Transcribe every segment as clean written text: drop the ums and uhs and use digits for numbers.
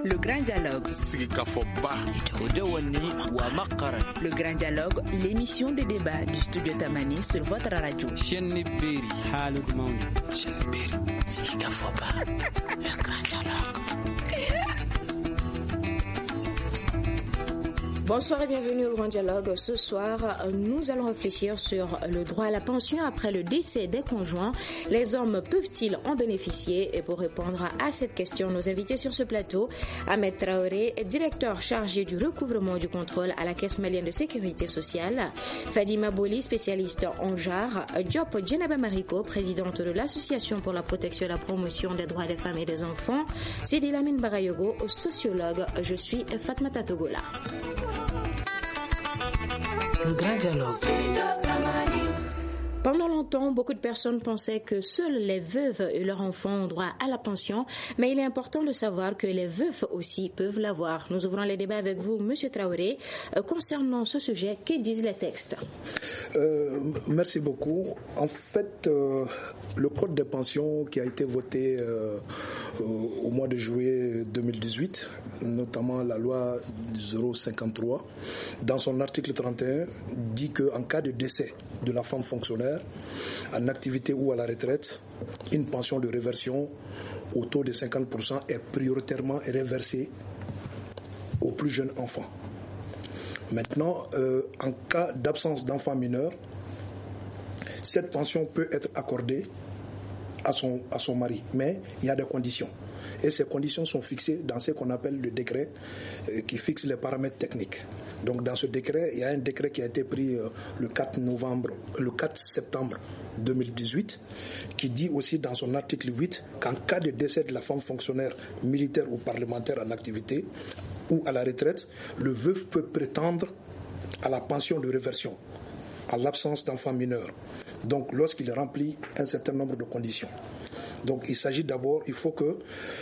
Le grand dialogue. Le grand dialogue, l'émission des débats du studio Tamani sur votre radio. Le grand dialogue. Bonsoir et bienvenue au Grand Dialogue. Ce soir, nous allons réfléchir sur le droit à la pension après le décès des conjoints. Les hommes peuvent-ils en bénéficier? Et pour répondre à cette question, nos invités sur ce plateau, Ahmed Traoré, directeur chargé du recouvrement du contrôle à la Caisse malienne de sécurité sociale, Fadima Boli, spécialiste en genre, Diop Djenaba Mariko, présidente de l'Association pour la protection et la promotion des droits des femmes et des enfants, Sidi Lamine Barayogo, sociologue. Je suis Fatmata Togola. Le grand dialogue. Pendant longtemps, beaucoup de personnes pensaient que seules les veuves et leurs enfants ont droit à la pension, mais il est important de savoir que les veufs aussi peuvent l'avoir. Nous ouvrons les débats avec vous, Monsieur Traoré. Concernant ce sujet, que disent les textes? Merci beaucoup. En fait, le code des pensions qui a été voté au mois de juillet 2018, notamment la loi 053, dans son article 31, dit qu'en cas de décès de la femme fonctionnaire, en activité ou à la retraite, une pension de réversion au taux de 50% est prioritairement réversée aux plus jeunes enfants. Maintenant, en cas d'absence d'enfants mineurs, cette pension peut être accordée à son mari, mais il y a des conditions. Et ces conditions sont fixées dans ce qu'on appelle le décret qui fixe les paramètres techniques. Donc dans ce décret, il y a un décret qui a été pris le 4 septembre 2018 qui dit aussi dans son article 8 qu'en cas de décès de la femme fonctionnaire militaire ou parlementaire en activité ou à la retraite, le veuf peut prétendre à la pension de réversion en l'absence d'enfants mineurs. Donc lorsqu'il remplit un certain nombre de conditions. Donc il s'agit d'abord, il faut que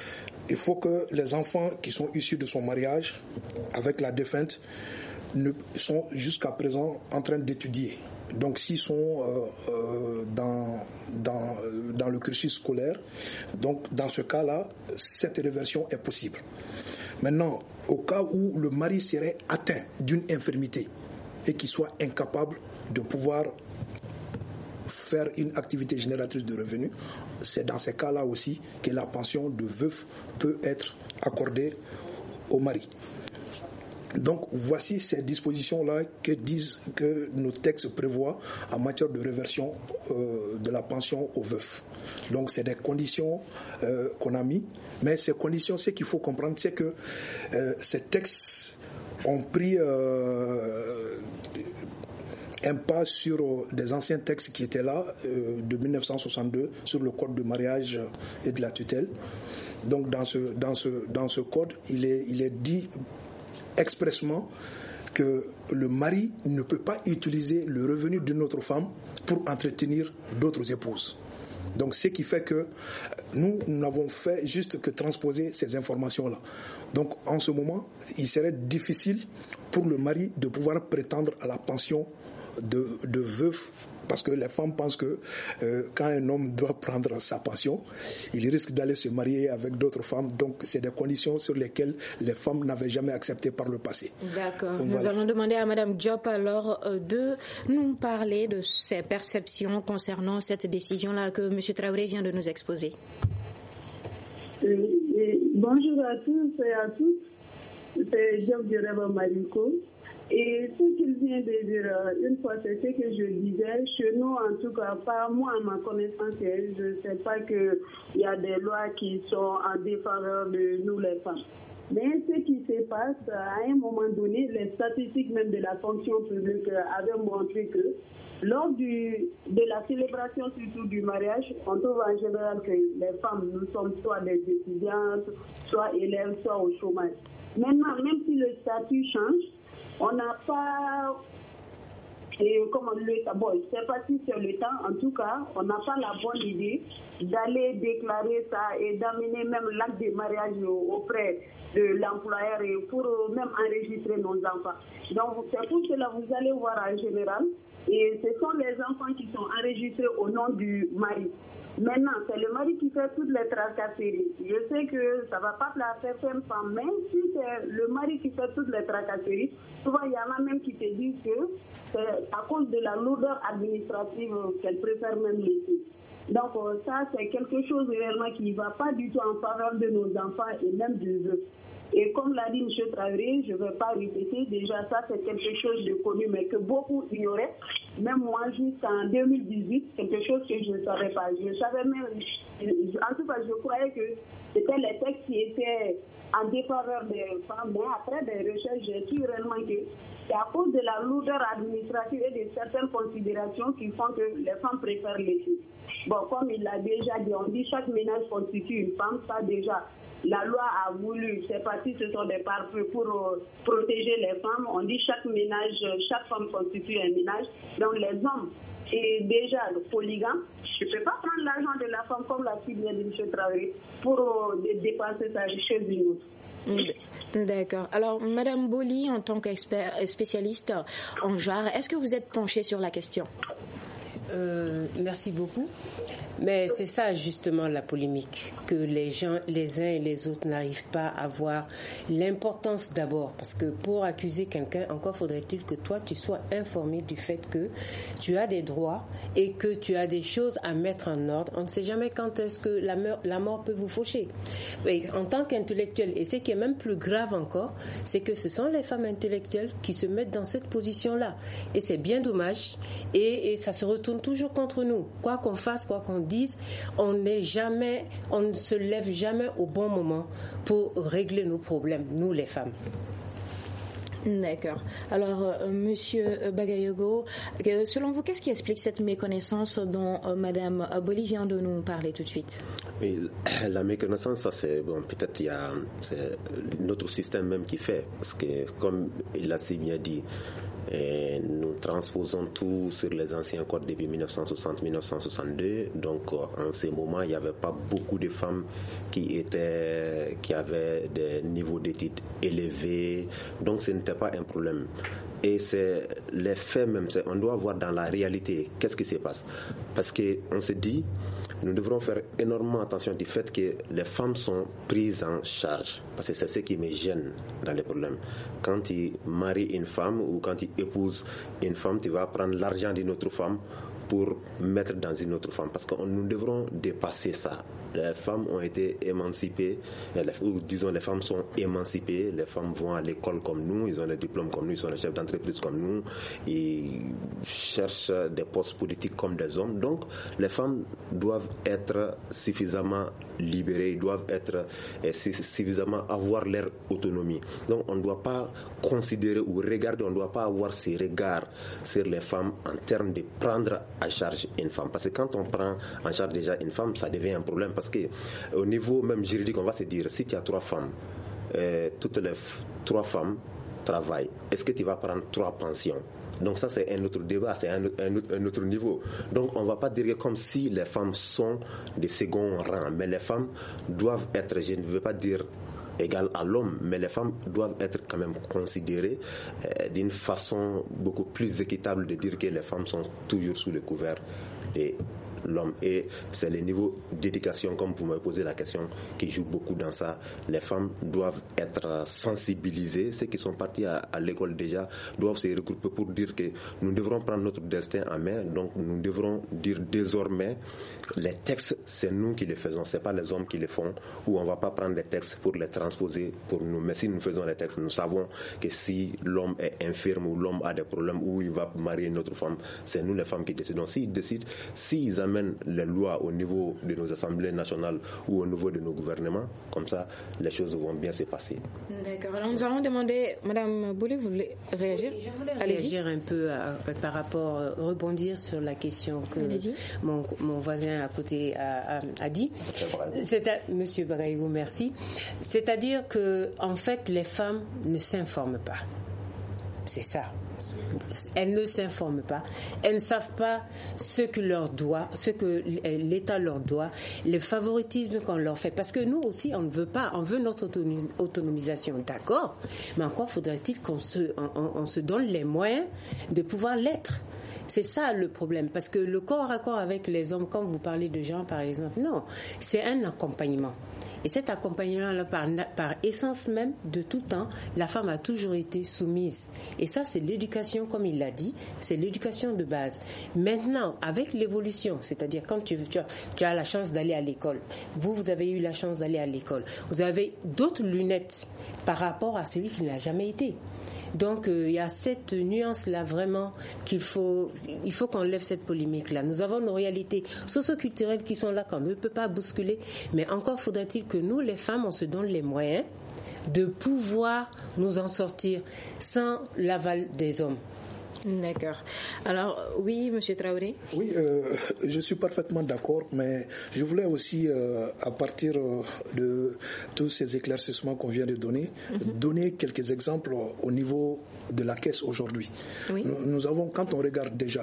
les enfants qui sont issus de son mariage avec la défunte sont jusqu'à présent en train d'étudier. Donc s'ils sont dans le cursus scolaire, donc dans ce cas-là, cette réversion est possible. Maintenant, au cas où le mari serait atteint d'une infirmité et qu'il soit incapable de pouvoir faire une activité génératrice de revenus, c'est dans ces cas-là aussi que la pension de veuf peut être accordée au mari. Donc voici ces dispositions-là que nos textes prévoient en matière de réversion de la pension aux veufs. Donc c'est des conditions qu'on a mis, mais ces conditions, ce qu'il faut comprendre, c'est que ces textes ont pris un pas sur des anciens textes qui étaient là, de 1962, sur le code de mariage et de la tutelle. Donc dans ce code, il est dit expressement que le mari ne peut pas utiliser le revenu d'une autre femme pour entretenir d'autres épouses. Donc ce qui fait que nous n'avons fait juste que transposer ces informations-là. Donc en ce moment, il serait difficile pour le mari de pouvoir prétendre à la pension de veuf, parce que les femmes pensent que quand un homme doit prendre sa pension, il risque d'aller se marier avec d'autres femmes. Donc c'est des conditions sur lesquelles les femmes n'avaient jamais accepté par le passé. D'accord. Donc, nous allons demander à Madame Diop alors de nous parler de ses perceptions concernant cette décision-là que M. Traoré vient de nous exposer. Bonjour à tous et à toutes. C'est Diop Djenaba Mariko. Et ce qu'il vient de dire une fois, c'est ce que je disais. Chez nous, en tout cas, pas moi, à ma connaissance, je ne sais pas qu'il y a des lois qui sont en défaveur de nous, les femmes. Mais ce qui se passe, à un moment donné, les statistiques même de la fonction publique avaient montré que lors de la célébration surtout du mariage, on trouve en général que les femmes, nous sommes soit des étudiantes, soit élèves, soit au chômage. Maintenant, même si le statut change, on n'a pas, c'est pas si c'est le temps, en tout cas, on n'a pas la bonne idée d'aller déclarer ça et d'amener même l'acte de mariage auprès de l'employeur et pour même enregistrer nos enfants. Donc, c'est pour cela, vous allez voir en général, Et ce sont les enfants qui sont enregistrés au nom du mari. Maintenant, c'est le mari qui fait toutes les tracasseries. Je sais que ça ne va pas plaire à certaines femmes, même si c'est le mari qui fait toutes les tracasseries, souvent il y en a même qui te disent que c'est à cause de la lourdeur administrative qu'elles préfèrent même laisser. Donc ça, c'est quelque chose réellement qui ne va pas du tout en faveur de nos enfants et même de eux. Et comme l'a dit M. Traoré, je ne vais pas répéter, déjà ça c'est quelque chose de connu, mais que beaucoup ignoraient. Même moi, jusqu'en 2018, quelque chose que je ne savais pas. Je savais même, en tout cas, je croyais que c'était les textes qui étaient en défaveur des femmes, mais après des recherches, j'ai su réellement que c'est à cause de la lourdeur administrative et de certaines considérations qui font que les femmes préfèrent les filles. Bon, comme il l'a déjà dit, on dit chaque ménage constitue une femme, ça déjà. La loi a voulu, c'est parti, ce sont des pare-feux pour protéger les femmes. On dit chaque ménage, chaque femme constitue un ménage. Donc les hommes, et déjà le polygame, je ne peux pas prendre l'argent de la femme comme l'a dit M. Traoré pour dépenser sa richesse d'une autre. D'accord. Alors, Madame Boli, en tant qu'expert spécialiste en genre, est-ce que vous êtes penchée sur la question? Merci beaucoup. Mais c'est ça justement la polémique, que les gens, les uns et les autres n'arrivent pas à voir l'importance d'abord. Parce que pour accuser quelqu'un, encore faudrait-il que toi tu sois informé du fait que tu as des droits et que tu as des choses à mettre en ordre. On ne sait jamais quand est-ce que la mort peut vous faucher. Et en tant qu'intellectuel, et ce qui est même plus grave encore, c'est que ce sont les femmes intellectuelles qui se mettent dans cette position-là. Et c'est bien dommage. Et ça se retourne toujours contre nous. Quoi qu'on fasse, quoi qu'on dise, on ne se lève jamais au bon moment pour régler nos problèmes, nous les femmes. D'accord. Alors, Monsieur Bagayogo, selon vous, qu'est-ce qui explique cette méconnaissance dont Madame Boli vient de nous parler tout de suite? Oui, la méconnaissance, ça c'est bon. Peut-être c'est notre système même qui fait, parce que comme il a si bien dit. Et nous transposons tout sur les anciens codes depuis 1960-1962. Donc, en ces moments, il n'y avait pas beaucoup de femmes qui avaient des niveaux d'études élevés. Donc, ce n'était pas un problème. Et c'est les faits même, on doit voir dans la réalité qu'est-ce qui se passe. Parce qu'on se dit, nous devrons faire énormément attention du fait que les femmes sont prises en charge. Parce que c'est ce qui me gêne dans les problèmes. Quand tu maries une femme ou quand tu épouses une femme, tu vas prendre l'argent d'une autre femme pour mettre dans une autre femme. Parce que nous devrons dépasser ça. Les femmes ont été émancipées, ou disons les femmes sont émancipées, les femmes vont à l'école comme nous, ils ont des diplômes comme nous, ils sont des chefs d'entreprise comme nous, ils cherchent des postes politiques comme des hommes. Donc les femmes doivent être suffisamment libérées, ils doivent être suffisamment avoir leur autonomie. Donc on ne doit pas considérer ou regarder, on ne doit pas avoir ces regards sur les femmes en termes de prendre à charge une femme. Parce que quand on prend en charge déjà une femme, ça devient un problème. Parce qu'au niveau même juridique, on va se dire, si tu as 3 femmes, toutes les 3 femmes travaillent, est-ce que tu vas prendre 3 pensions? Donc ça, c'est un autre débat, c'est un autre niveau. Donc on ne va pas dire comme si les femmes sont de second rang, mais les femmes doivent être, je ne veux pas dire égales à l'homme, mais les femmes doivent être quand même considérées d'une façon beaucoup plus équitable de dire que les femmes sont toujours sous le couvert de l'homme. Et c'est le niveau d'éducation, comme vous m'avez posé la question, qui joue beaucoup dans ça. Les femmes doivent être sensibilisées. Ceux qui sont partis à l'école déjà doivent se regrouper pour dire que nous devrons prendre notre destin en main. Donc nous devrons dire désormais les textes, c'est nous qui les faisons, c'est pas les hommes qui les font, ou on va pas prendre les textes pour les transposer pour nous. Mais si nous faisons les textes, nous savons que si l'homme est infirme ou l'homme a des problèmes ou il va marier une autre femme, c'est nous les femmes qui décidons. S'ils décident, s'ils amènent les lois au niveau de nos assemblées nationales ou au niveau de nos gouvernements, comme ça, les choses vont bien se passer. D'accord. Alors nous allons demander, Madame Boulay, vous voulez réagir? Oui, je voulais réagir un peu par rapport, rebondir sur la question que mon voisin à côté a dit. Monsieur Bagayogo, merci. C'est-à-dire que, en fait, les femmes ne s'informent pas. C'est ça. Elles ne s'informent pas, elles ne savent pas ce que l'État leur doit, le favoritisme qu'on leur fait. Parce que nous aussi, on ne veut pas, on veut notre autonomisation, d'accord, mais encore faudrait-il qu'on se donne les moyens de pouvoir l'être. C'est ça le problème, parce que le corps à corps avec les hommes, quand vous parlez de gens par exemple, non, c'est un accompagnement. Et cet accompagnement-là, par essence même, de tout temps, la femme a toujours été soumise. Et ça, c'est l'éducation, comme il l'a dit, c'est l'éducation de base. Maintenant, avec l'évolution, c'est-à-dire quand tu as la chance d'aller à l'école, vous avez eu la chance d'aller à l'école, vous avez d'autres lunettes par rapport à celui qui n'a jamais été. Donc, il y a cette nuance-là vraiment il faut qu'on lève cette polémique-là. Nous avons nos réalités socio-culturelles qui sont là qu'on ne peut pas bousculer, mais encore faudrait-il que nous, les femmes, on se donne les moyens de pouvoir nous en sortir sans l'aval des hommes. D'accord. Alors, oui, M. Traoré? Oui, je suis parfaitement d'accord, mais je voulais aussi, à partir de tous ces éclaircissements qu'on vient de donner, donner quelques exemples au niveau de la caisse aujourd'hui. Oui. Nous avons, quand on regarde déjà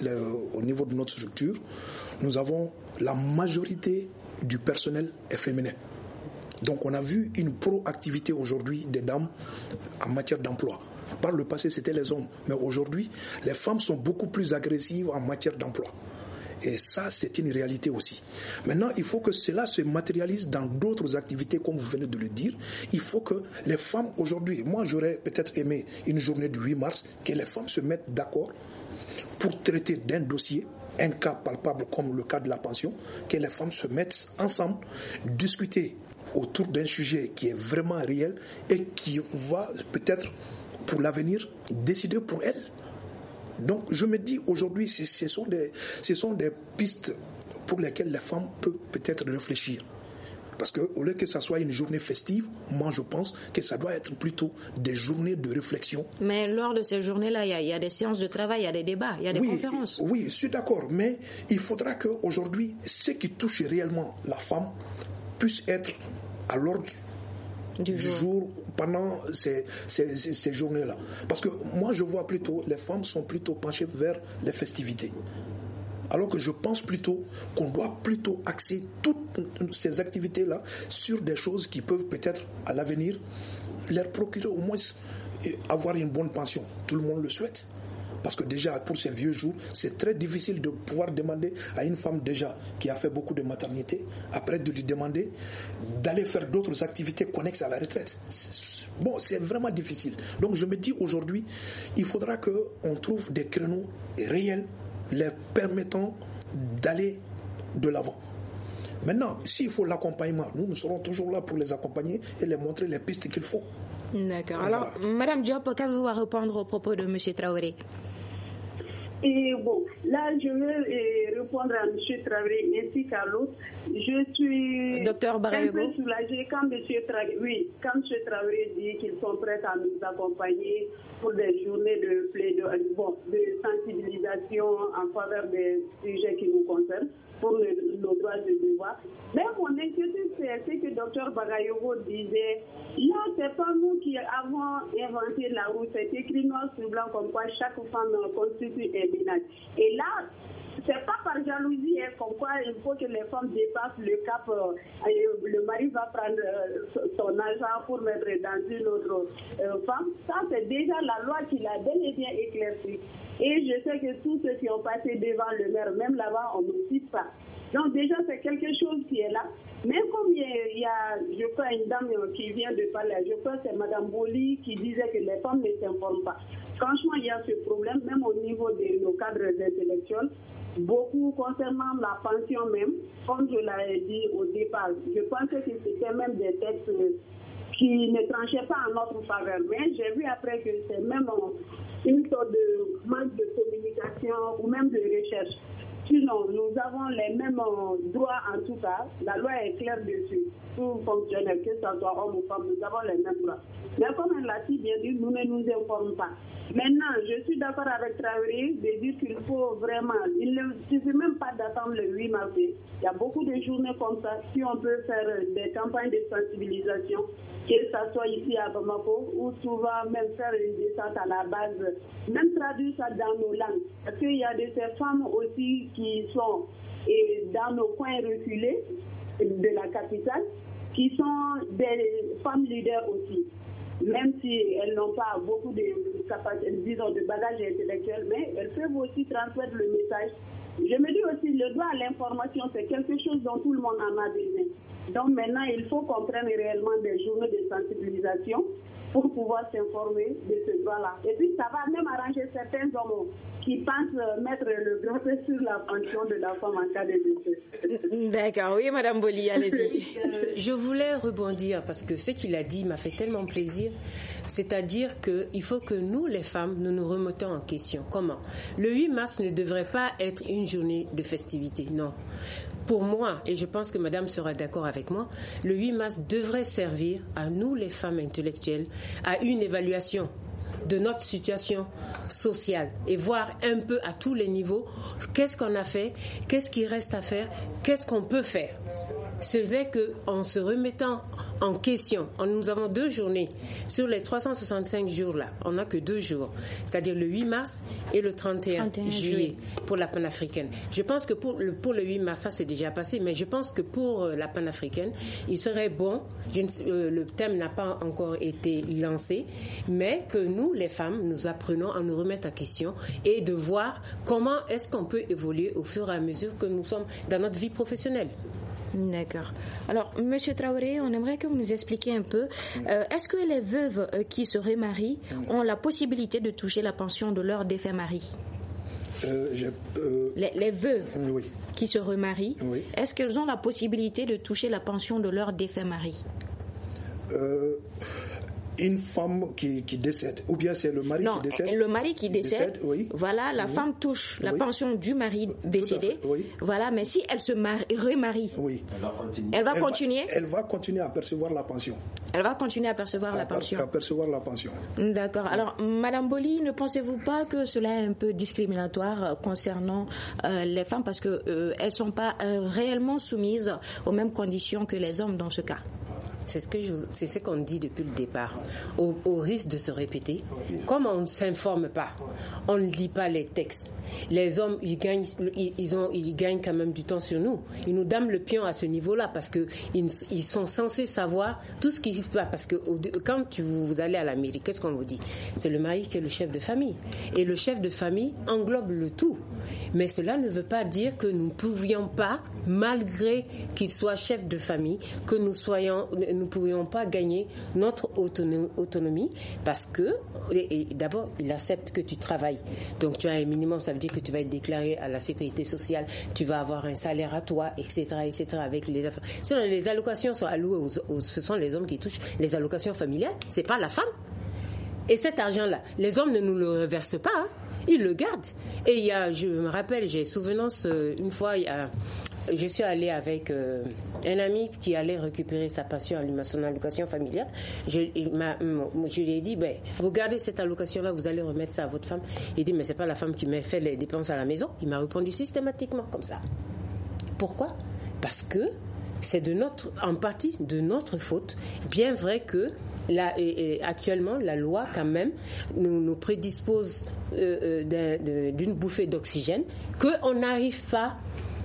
au niveau de notre structure, nous avons la majorité du personnel est féminin. Donc on a vu une proactivité aujourd'hui des dames en matière d'emploi. Par le passé, c'était les hommes. Mais aujourd'hui, les femmes sont beaucoup plus agressives en matière d'emploi. Et ça, c'est une réalité aussi. Maintenant, il faut que cela se matérialise dans d'autres activités, comme vous venez de le dire. Il faut que les femmes, aujourd'hui, moi, j'aurais peut-être aimé une journée du 8 mars, que les femmes se mettent d'accord pour traiter d'un dossier, un cas palpable comme le cas de la pension, que les femmes se mettent ensemble, discuter autour d'un sujet qui est vraiment réel et qui va peut-être pour l'avenir, décider pour elle. Donc je me dis aujourd'hui, ce sont des pistes pour lesquelles les femmes peuvent peut-être réfléchir. Parce qu'au lieu que ça soit une journée festive, moi je pense que ça doit être plutôt des journées de réflexion. Mais lors de ces journées-là, il y a des séances de travail, il y a des débats, il y a des conférences. Oui, je suis d'accord, mais il faudra qu'aujourd'hui, ce qui touche réellement la femme puisse être à l'ordre du jour pendant ces journées-là. Parce que moi, je vois plutôt, les femmes sont plutôt penchées vers les festivités. Alors que je pense plutôt qu'on doit plutôt axer toutes ces activités-là sur des choses qui peuvent peut-être, à l'avenir, leur procurer au moins avoir une bonne pension. Tout le monde le souhaite. Parce que déjà, pour ces vieux jours, c'est très difficile de pouvoir demander à une femme déjà qui a fait beaucoup de maternité, après de lui demander d'aller faire d'autres activités connexes à la retraite. Bon, c'est vraiment difficile. Donc je me dis aujourd'hui, il faudra qu'on trouve des créneaux réels les permettant d'aller de l'avant. Maintenant, s'il faut l'accompagnement, nous serons toujours là pour les accompagner et les montrer les pistes qu'il faut. D'accord. Alors, Madame Diop, qu'avez-vous à répondre au propos de M. Traoré? Et bon, là, je veux répondre à M. Traoré ainsi qu'à l'autre. Je suis Docteur Barayogo. un peu soulagée quand M. Traoré dit qu'ils sont prêts à nous accompagner pour des journées de sensibilisation en faveur des sujets qui nous concernent, pour nos droits et devoirs. Mais mon inquiétude, c'est ce que Dr Barayogo disait. Là, c'est pas nous qui avons inventé la roue. C'est écrit noir sur blanc comme quoi chaque femme constitue un ménage. Et là, c'est pas par jalousie, comme quoi il faut que les femmes dépassent le cap. Le mari va prendre son argent pour mettre dans une autre femme. Ça, c'est déjà la loi qui l'a bel et bien éclairci. Et je sais que tous ceux qui ont passé devant le maire, même là-bas, on ne cite pas. Donc déjà, c'est quelque chose qui est là. Mais comme il y a, je crois, une dame qui vient de parler, je crois que c'est Mme Boli qui disait que les femmes ne s'informent pas. Franchement, il y a ce problème, même au niveau de nos cadres intellectuels. Beaucoup concernant la pension même, comme je l'ai dit au départ, je pensais que c'était même des textes qui ne tranchaient pas en notre faveur. Mais j'ai vu après que c'est même une sorte de manque de communication ou même de recherche. Sinon, nous avons les mêmes droits en tout cas. La loi est claire dessus. Tout fonctionnaire, que ce soit homme ou femme, nous avons les mêmes droits. Mais comme elle l'a si bien dit, nous ne nous informons pas. Maintenant, je suis d'accord avec Traoré de dire qu'il faut vraiment, il ne suffit même pas d'attendre le 8 mars. Il y a beaucoup de journées comme ça. Si on peut faire des campagnes de sensibilisation, que ce soit ici à Bamako, ou souvent même faire une descente à la base, même traduire ça dans nos langues. Parce qu'il y a de ces femmes aussi qui sont dans nos coins reculés de la capitale, qui sont des femmes leaders aussi. même si elles n'ont pas beaucoup de capacités, disons, de bagages intellectuels, mais elles peuvent aussi transmettre le message. Je me dis aussi, le droit à l'information, c'est quelque chose dont tout le monde en a besoin. Donc maintenant, il faut qu'on prenne réellement des journées de sensibilisation pour pouvoir s'informer de ce droit-là. Et puis, ça va même arranger certains hommes qui pensent mettre le grand sur la pension de la femme en cas de décès. D'accord, oui, Madame Boli, allez-y. Je voulais rebondir parce que ce qu'il a dit m'a fait tellement plaisir. C'est-à-dire qu'il faut que nous, les femmes, nous nous remettons en question. Comment ? Le 8 mars ne devrait pas être une journée de festivité, non. Pour moi, et je pense que madame sera d'accord avec moi, le 8 mars devrait servir à nous, les femmes intellectuelles, à une évaluation de notre situation sociale et voir un peu à tous les niveaux qu'est-ce qu'on a fait, qu'est-ce qui reste à faire, qu'est-ce qu'on peut faire. C'est qu'en se remettant en question, nous avons 2 journées. Sur les 365 jours là, on n'a que 2 jours. C'est-à-dire le 8 mars et le 31 juillet pour la panafricaine. Je pense que pour le 8 mars, ça c'est déjà passé, mais je pense que pour la panafricaine, il serait bon, le thème n'a pas encore été lancé, mais que nous, les femmes, nous apprenons à nous remettre en question et de voir comment est-ce qu'on peut évoluer au fur et à mesure que nous sommes dans notre vie professionnelle. D'accord. Alors, Monsieur Traoré, on aimerait que vous nous expliquiez un peu, est-ce que les veuves qui se remarient ont la possibilité de toucher la pension de leur défunt mari ? Les veuves qui se remarient, est-ce qu'elles ont la possibilité de toucher la pension de leur défunt mari ? Une femme qui décède, ou bien c'est le mari qui décède. Non, le mari qui décède, voilà, la femme touche la pension du mari décédé, voilà, mais si elle se remarie, elle va continuer. Elle va continuer à percevoir la pension. Elle va continuer à percevoir la pension. À percevoir la pension. D'accord. Alors, Madame Boli, ne pensez-vous pas que cela est un peu discriminatoire concernant les femmes parce que elles sont pas réellement soumises aux mêmes conditions que les hommes dans ce cas? C'est ce qu'on dit depuis le départ. Au risque de se répéter, comme on ne s'informe pas, on ne lit pas les textes. Les hommes, ils gagnent quand même du temps sur nous. Ils nous dament le pion à ce niveau-là parce que ils sont censés savoir tout ce qui se passe. Parce que quand vous allez à la mairie, qu'est-ce qu'on vous dit ? C'est le mari qui est le chef de famille. Et le chef de famille englobe le tout. Mais cela ne veut pas dire que nous ne pouvions pas, malgré qu'il soit chef de famille, que nous ne pourrions pas gagner notre autonomie parce que, d'abord, il accepte que tu travailles. Donc, tu as un minimum, ça veut dire que tu vas être déclaré à la sécurité sociale, tu vas avoir un salaire à toi, etc., avec les affaires. Les allocations sont allouées ce sont les hommes qui touchent les allocations familiales, c'est pas la femme. Et cet argent-là, les hommes ne nous le reversent pas, hein. Ils le gardent. Et je me rappelle, j'ai souvenance, une fois, je suis allée avec un ami qui allait récupérer sa pension à son allocation familiale. Je lui ai dit, vous gardez cette allocation-là, vous allez remettre ça à votre femme. Il dit, mais c'est pas la femme qui m'a fait les dépenses à la maison. Il m'a répondu systématiquement comme ça. Pourquoi ? Parce que c'est en partie de notre faute, bien vrai que actuellement, la loi, quand même, nous prédispose d'une bouffée d'oxygène qu'on n'arrive pas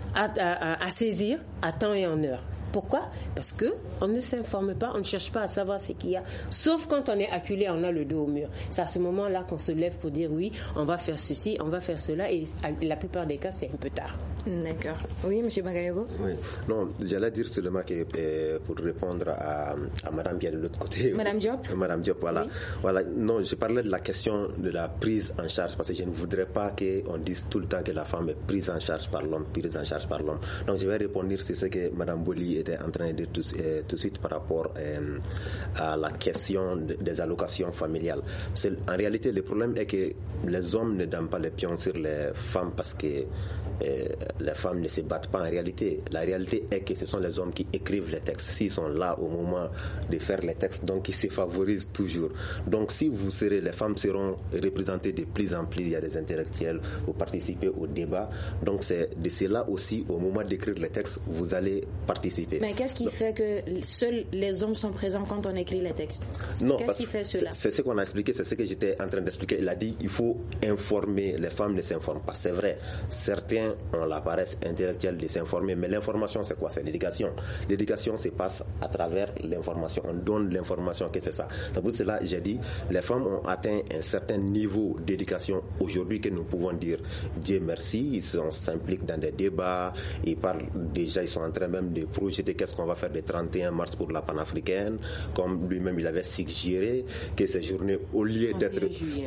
à saisir à temps et en heure. Pourquoi ? Parce qu'on ne s'informe pas, on ne cherche pas à savoir ce qu'il y a. Sauf quand on est acculé, on a le dos au mur. C'est à ce moment-là qu'on se lève pour dire oui, on va faire ceci, on va faire cela. Et la plupart des cas, c'est un peu tard. D'accord. Oui, M. Bagayogo ? Oui. Non, j'allais dire seulement que pour répondre à Madame bien de l'autre côté. Madame Diop ? Madame Diop, voilà. Oui. Voilà. Non, je parlais de la question de la prise en charge parce que je ne voudrais pas qu'on dise tout le temps que la femme est prise en charge par l'homme, Donc, je vais répondre sur ce que Madame Boli était en train de dire tout de suite par rapport à la question des allocations familiales. En réalité, le problème est que les hommes ne donnent pas les pions sur les femmes parce que les femmes ne se battent pas en réalité. La réalité est que ce sont les hommes qui écrivent les textes. S'ils sont là au moment de faire les textes, donc ils se favorisent toujours. Donc si les femmes seront représentées de plus en plus, il y a des intellectuels, vous participez au débat. Donc c'est de cela aussi, au moment d'écrire les textes, vous allez participer. Mais qu'est-ce qui fait que seuls les hommes sont présents quand on écrit les textes ? Non, qu'est-ce qui fait cela ? C'est ce qu'on a expliqué, c'est ce que j'étais en train d'expliquer. Il a dit il faut informer, les femmes ne s'informent pas. C'est vrai, certains certains ont la paresse intellectuelle de s'informer, mais l'information c'est quoi? C'est l'éducation. L'éducation se passe à travers l'information. On donne l'information, que c'est ça. C'est pour cela j'ai dit, les femmes ont atteint un certain niveau d'éducation aujourd'hui que nous pouvons dire Dieu merci. Ils s'impliquent dans des débats, ils parlent déjà, ils sont en train même de projeter qu'est-ce qu'on va faire le 31 mars pour la panafricaine, comme lui-même il avait suggéré que ces journées, au lieu d'être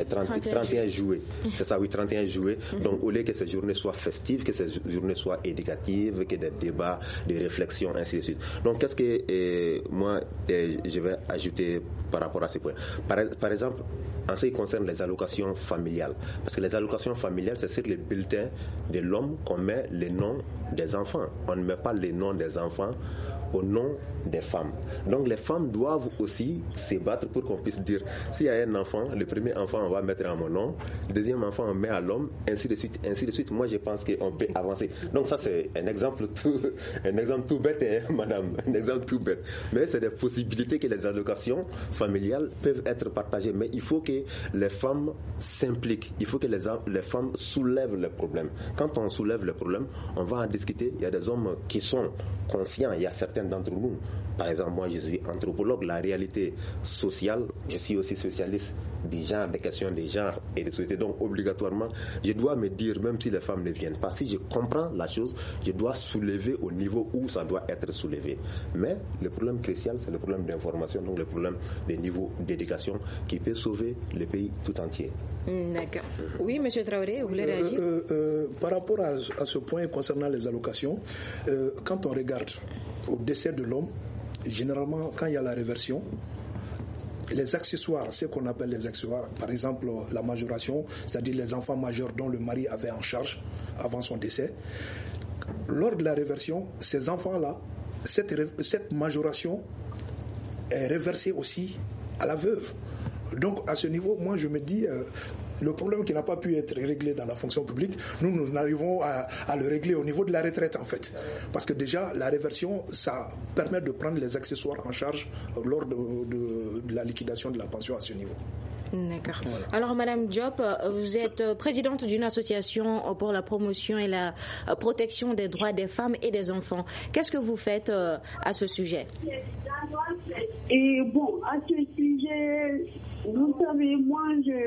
31 juillet, c'est ça, oui, 31 juillet, donc au lieu que ces journées soient festives, que ces journées soient éducatives, que des débats, des réflexions, ainsi de suite. Donc qu'est-ce que moi je vais ajouter par rapport à ces points? Par exemple, en ce qui concerne les allocations familiales, parce que les allocations familiales, c'est sur les bulletins de l'homme qu'on met les noms des enfants. On ne met pas les noms des enfants au nom des femmes. Donc les femmes doivent aussi se battre pour qu'on puisse dire, s'il y a un enfant, le premier enfant on va mettre à mon nom, le deuxième enfant on met à l'homme, ainsi de suite, ainsi de suite. Moi je pense qu'on peut avancer. Donc ça c'est un exemple tout bête, hein, madame, un exemple tout bête. Mais c'est des possibilités que les allocations familiales peuvent être partagées. Mais il faut que les femmes s'impliquent, il faut que les femmes soulèvent les problèmes. Quand on soulève les problèmes, on va en discuter. Il y a des hommes qui sont conscients, il y a certains d'entre nous. Par exemple, moi je suis anthropologue, la réalité sociale, je suis aussi spécialiste du genre, des questions de genre et de société. Donc obligatoirement, je dois me dire, même si les femmes ne viennent pas, si je comprends la chose, je dois soulever au niveau où ça doit être soulevé. Mais le problème crucial, c'est le problème d'information, donc le problème des niveaux d'éducation qui peut sauver le pays tout entier. D'accord. Oui, M. Traoré, vous voulez réagir? Par rapport à ce point concernant les allocations, quand on regarde au décès de l'homme, généralement, quand il y a la réversion, les accessoires, ce qu'on appelle les accessoires, par exemple la majoration, c'est-à-dire les enfants majeurs dont le mari avait en charge avant son décès, lors de la réversion, ces enfants-là, cette majoration est reversée aussi à la veuve. Donc à ce niveau, moi je me dis, le problème qui n'a pas pu être réglé dans la fonction publique, nous arrivons à le régler au niveau de la retraite en fait. Parce que déjà, la réversion, ça permet de prendre les accessoires en charge lors de la liquidation de la pension à ce niveau. D'accord. Voilà. Alors, Madame Diop, vous êtes présidente d'une association pour la promotion et la protection des droits des femmes et des enfants. Qu'est-ce que vous faites à ce sujet? Et bon, à ce sujet, vous savez, moi,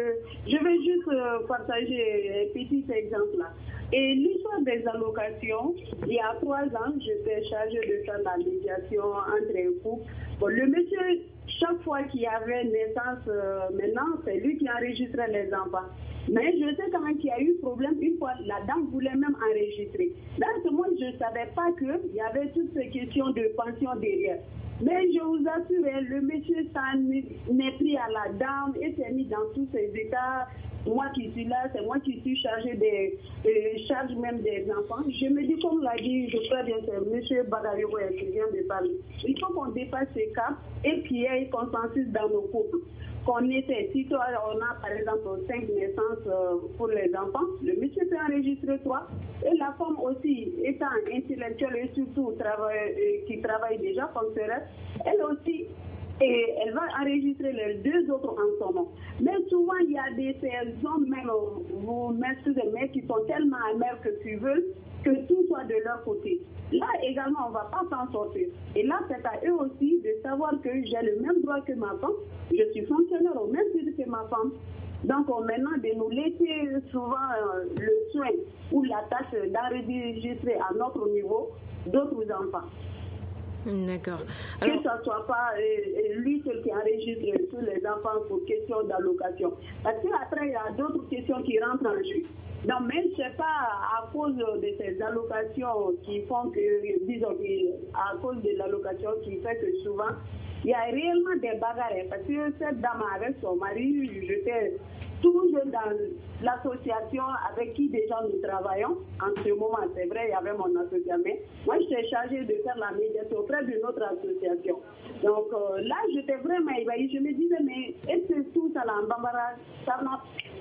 je vais juste partager un petit exemple là. Et l'histoire des allocations, il y a 3 ans, j'étais chargée de faire la médiation entre un couple. Bon, le monsieur, chaque fois qu'il y avait naissance, maintenant, c'est lui qui enregistrait les enfants. Mais je sais quand même qu'il y a eu problème. Une fois, la dame voulait même enregistrer. Dans ce moment, je ne savais pas qu'il y avait toutes ces questions de pension derrière. Mais je vous assure, le monsieur s'en est pris à la dame et s'est mis dans tous ces états. Moi qui suis là, c'est moi qui suis chargée des charges même des enfants. Je me dis, comme l'a dit, je crois bien que M. Badariro qui vient de parler, il faut qu'on dépasse ces cas et qu'il y ait consensus dans nos couples. Qu'on était, si on a par exemple 5 naissances pour les enfants, le monsieur peut enregistrer 3. Et la femme aussi, étant intellectuelle et surtout qui travaille déjà comme sœur, elle aussi, et elle va enregistrer les 2 autres en son nom. Mais souvent, il y a ces hommes, même, vous m'excusez, mais qui sont tellement amers que tu veux que tout soit de leur côté. Là également, on ne va pas s'en sortir. Et là, c'est à eux aussi de savoir que j'ai le même droit que ma femme. Je suis fonctionnaire au même titre que ma femme. Donc, maintenant, de nous laisser souvent le soin ou la tâche d'enregistrer à notre niveau d'autres enfants. D'accord. Alors, que ce ne soit pas lui seul qui enregistre tous les enfants pour question d'allocation. Parce qu'après, il y a d'autres questions qui rentrent en jeu. Non, mais ce n'est pas à cause de ces allocations qui font que, disons, à cause de l'allocation qui fait que souvent, il y a réellement des bagarres. Parce que cette dame avec son mari, j'étais toujours dans l'association avec qui déjà nous travaillons. En ce moment, c'est vrai, il y avait mon association. Moi, j'étais chargée de faire la médiation auprès de notre association. Donc là, j'étais vraiment ébahie. Je me disais, mais est-ce que tout ça là en Bambara, ça n'a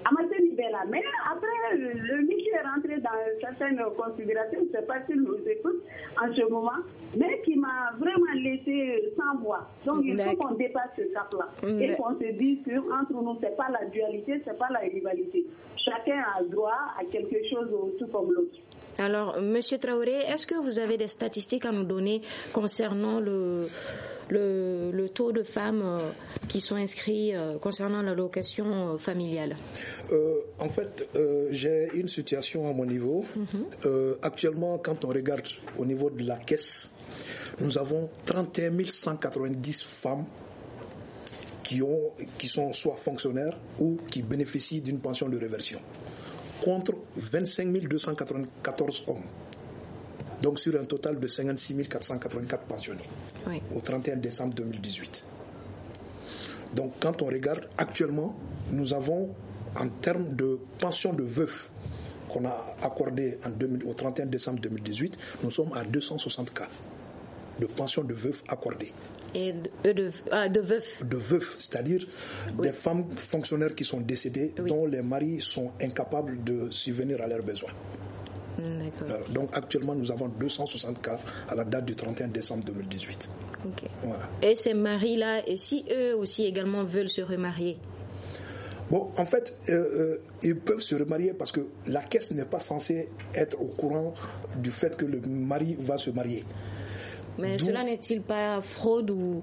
Mais après, le monsieur est rentré dans certaines considérations, je ne sais pas s'il nous écoute en ce moment, mais qui m'a vraiment laissé sans voix. Donc il faut qu'on dépasse ce cap-là et qu'on se dise qu'entre nous, ce n'est pas la dualité, ce n'est pas la rivalité. Chacun a droit à quelque chose tout comme l'autre. Alors, Monsieur Traoré, est-ce que vous avez des statistiques à nous donner concernant le taux de femmes qui sont inscrites concernant l'allocation familiale? En fait, j'ai une situation à mon niveau. Actuellement, quand on regarde au niveau de la caisse, nous avons 31 190 femmes qui sont soit fonctionnaires ou qui bénéficient d'une pension de réversion, contre 25 294 hommes. Donc sur un total de 56 484 pensionnés au 31 décembre 2018. Donc quand on regarde actuellement, nous avons en termes de pension de veuf qu'on a accordé au 31 décembre 2018, nous sommes à 260 cas de pension de veuf accordée. Et de veuf. De veuf, c'est-à-dire des femmes fonctionnaires qui sont décédées, dont les maris sont incapables de subvenir à leurs besoins. D'accord. Donc actuellement, nous avons 260 cas à la date du 31 décembre 2018. Okay. Voilà. Et ces maris-là, et si eux aussi également veulent se remarier? Bon, en fait, ils peuvent se remarier parce que la caisse n'est pas censée être au courant du fait que le mari va se marier. Mais cela n'est-il pas fraude ou